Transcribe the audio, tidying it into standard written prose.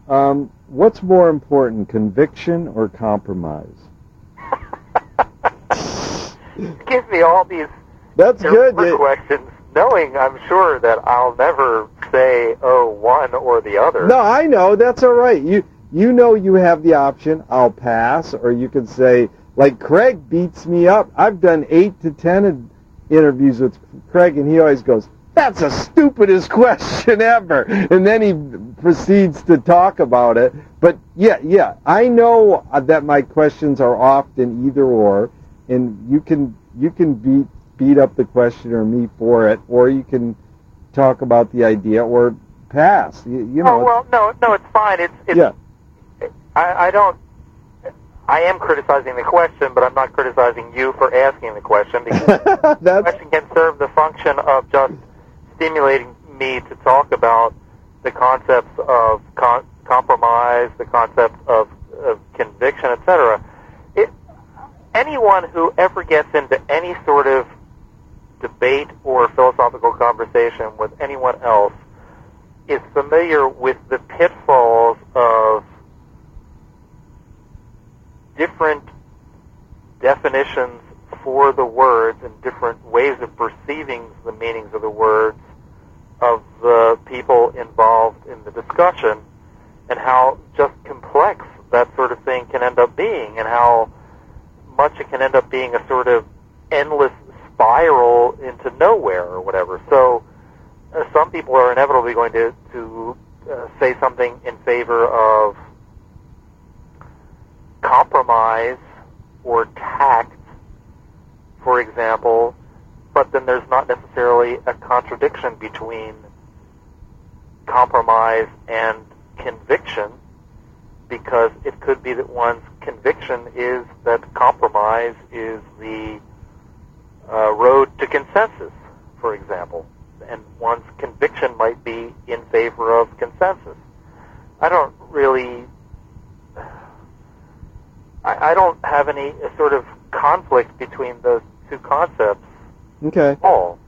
What's more important, conviction or compromise? Give me all these That's good. questions, knowing I'm sure that I'll never say, one or the other. No, I know. That's all right. You know you have the option, I'll pass, or you can say, like Craig beats me up. I've done 8 to 10 interviews with Craig, and he always goes, that's the stupidest question ever. And then he proceeds to talk about it. But yeah, I know that my questions are often either or, and you can beat up the question or me for it, or you can talk about the idea or pass. You know. Oh, well, no, it's fine. It's yeah. I am criticizing the question, but I'm not criticizing you for asking the question, because the question can serve the function of just stimulating me to talk about the concepts of compromise, the concepts of conviction, etc. Anyone who ever gets into any sort of debate or philosophical conversation with anyone else is familiar with the pitfalls of different definitions for the words and different ways of perceiving the meanings of the words of the people involved in the discussion, and how just complex that sort of thing can end up being, and how much it can end up being a sort of endless spiral into nowhere or whatever. So some people are inevitably going to say something in favor of compromise or tact, for example, but then there's not necessarily a contradiction between compromise and conviction, because it could be that one's conviction is that compromise is the road to consensus, for example, and one's conviction might be in favor of consensus. I don't have any sort of conflict between those two concepts. Okay. At all.